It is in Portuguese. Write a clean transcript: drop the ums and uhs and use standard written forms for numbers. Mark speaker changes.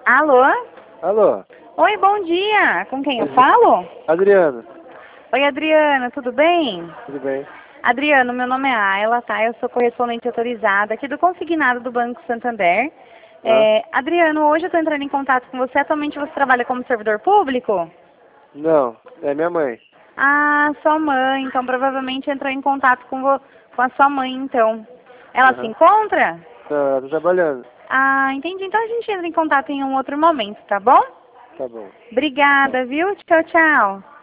Speaker 1: Alô?
Speaker 2: Alô?
Speaker 1: Oi, bom dia. Com quem eu falo?
Speaker 2: Adriano.
Speaker 1: Oi, Adriano, tudo bem?
Speaker 2: Tudo bem?
Speaker 1: Adriano, meu nome é Ayla, tá? Eu sou correspondente autorizada aqui do Consignado do Banco Santander. Adriano, hoje eu estou entrando em contato com você. Atualmente você trabalha como servidor público?
Speaker 2: Não, é minha mãe.
Speaker 1: Ah, sua mãe. Então provavelmente entrou em contato com a sua mãe, então. Ela se encontra?
Speaker 2: Não, ela tá trabalhando.
Speaker 1: Ah, entendi. Então a gente entra em contato em um outro momento, tá bom?
Speaker 2: Tá bom.
Speaker 1: Obrigada, viu? Tchau, tchau.